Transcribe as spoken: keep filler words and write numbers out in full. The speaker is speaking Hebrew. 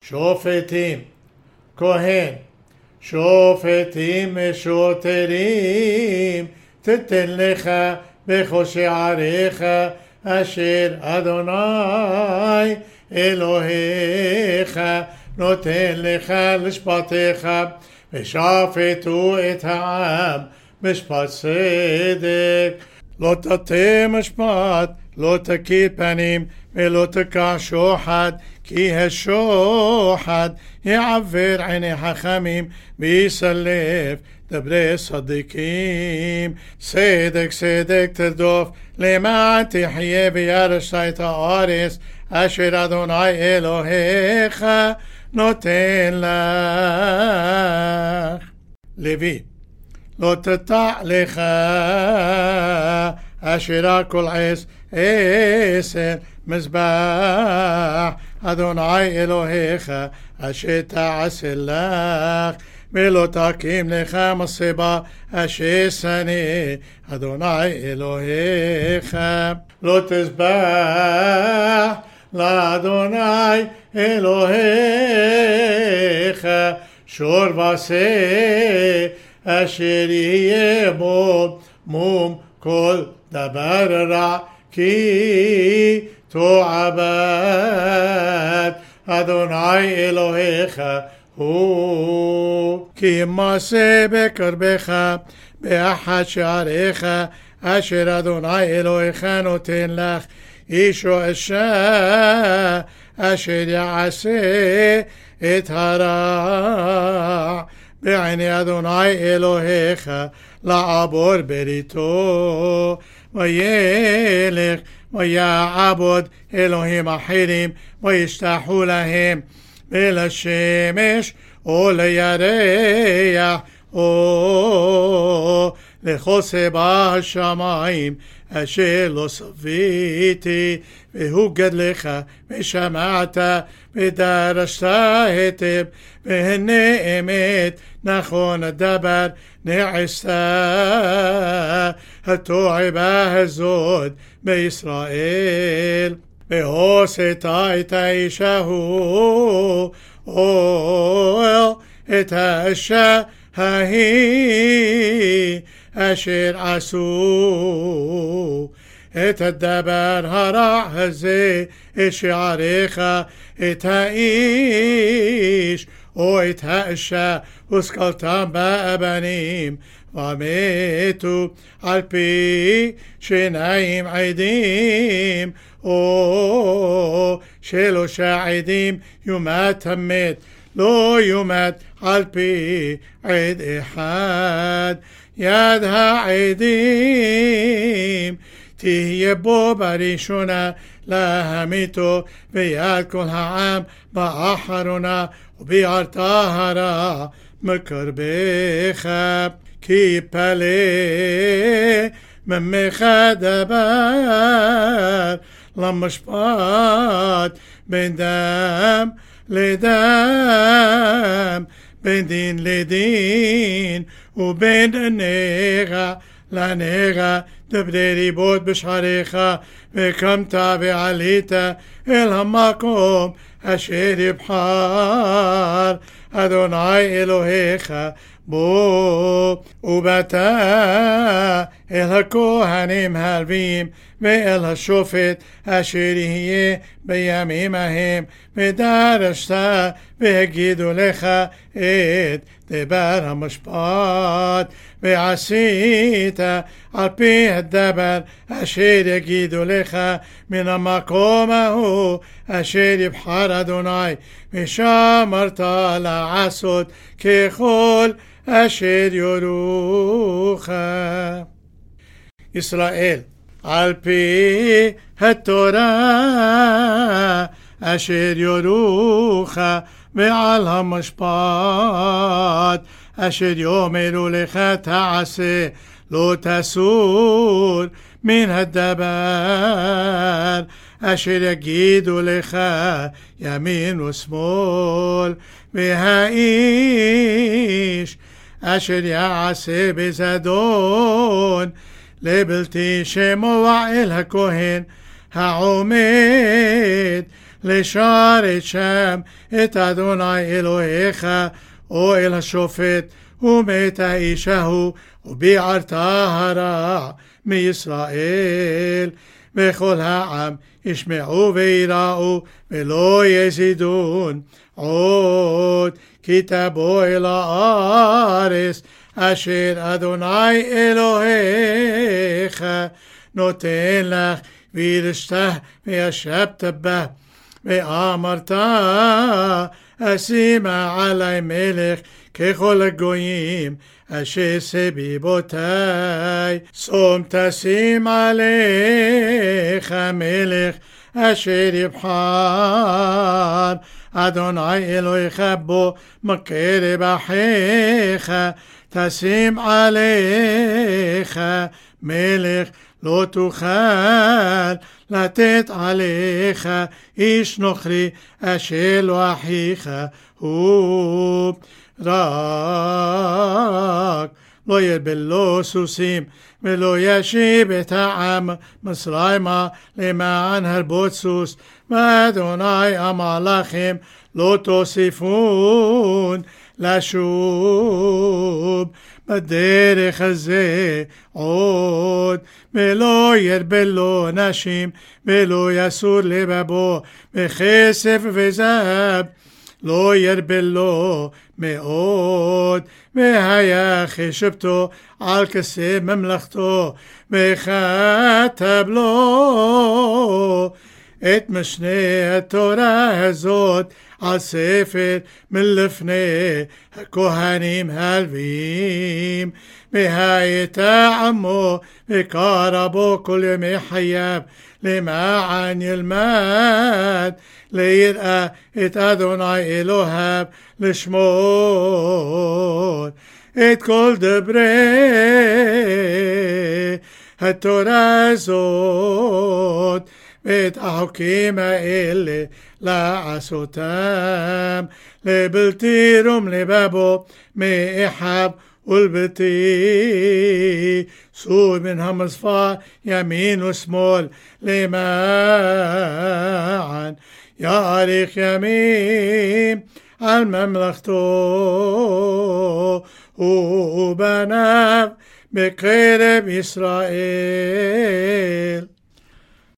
שופטים, כהן, שופטים ושוטרים, תתן לך בכל שעריך, אשר אדוני אלוהיך נותן לך לשפטיך, ושפטו את העם משפט צדק. לא תטה משפט, לא תכיר פנים, ולא תקח שוחד, כי השוחד יעבר עיני חכמים, ויסלף דברי צדיקים. צדק צדק תרדוף, למען תחיה וירשת את הארץ, אשר אדוני אלוהיך נותן לך. לוי, לא תטע לך אשר כל עץ עשר מזבח אדוני אלוהיך אשר תעשה לך, ולא תקים לך מסיבה אשר שנא אדוני אלוהיך. לא תזבח לאדוני אלוהיך שור ושה, אשר יהיה בו מום כל דבר רע, כי תועבד אדוני אלוהיך הוא. כי ימסה בקרבך באחד שעריך, אשר אדוני אלוהיך נותן לך, איש או אישה אשר יעשה את הרע בעיני אדוני אלוהיך, לעבור בריתו, וילך ויעבוד אלוהים אחרים, וישתחו להם, ולשמש או לירח או לכל סיבה השמיים אשר לא סביתי, והוא גדלך ושמעת ודרשת היטב, והנה אמת נכון הדבר נעשתה התועבה הזאת בישראל. והוסת את האיש ההוא אוהל את האישה ההיא אשר עשו את הדבר הרע הזה, את שעריך, את האיש או את האישה, וסקלתם באבנים, ומתו על פי שניים עדים, או שלושה עדים יומת המת, לא יומת על פי עד אחד. יד העדים תהיה בו בראשונה להמיתו, ויד כל העם באחרונה, וביערת הרע מקרבך. כי יפלא ממך דבר למשפט, בין דם לדם, בין דין לדין, ובין נגע לנגע. דברי ריבות בשעריך, וקמת ועלית אל המקום אשר יבחר אדוני אלוהיך בו, ובאת אל הכהנים הלוויים ואל השופט אשר יהיה בימים ההם, ודרשת והגידו לך את דבר המשפט, ועשית על פי הדבר אשר יגידו לך מן המקום ההוא אשר יבחר אדוני, ושמרת לעשות ככל אשר יורוך. ישראל, על פי התורה אשר יורוך, ועל המשפט אשר יאמרו לך תעשה, לא תסור מן הדבר אשר יגידו לך ימין ושמאל. והאיש אשר יעשה בזדון לבלתי שמוע אל הכהן העומד לשרת שם את אדוני אלוהיך, אוהל השופט, ומת האיש ההוא, וביערת הרע מישראל. וכל העם ישמעו ויראו, ולא יזידון עוד, כי תבוא אל הארץ אשר אדוני אלוהיך נותן לך, וירשתה וישבת בה, ואמרת אשימה עלי מלך ככל הגויים אשר סביבותי, שום תשים עליך מלך אשר יבחר אדוני אלוהיך בו מקרב אחיך, תשים עליך מלך, לא תוכל לתת עליך איש נוכרי אשר לא אחיך הוא. רק לא ירבלו סוסים ולא ישיב את העם מצרימה למען הרבות סוס, ואדוני אמר לכם לא תוסיפון לשוב בדרך הזה עוד, ולא ירבלו נשים ולא יסור לבבו בכסף וזהב, לא ירבלו מאוד, והיה חשבתו על כסא ממלכתו, וכתב לו את משנה התורה הזאת על ספר מלפני הכהנים הלוויים, והייתה עמו וקרא בו כל ימי חייו, למען ילמד ליראה את אדוני אלוהיו, לשמור את כל דברי התורה הזאת ואת החוקים האלה לעשותם, לבלתי רום לבבו מאחיו ולבלתי סור מן המספר ימין ושמאל, למען יאריך ימים על ממלכתו ובניו בקרב ישראל.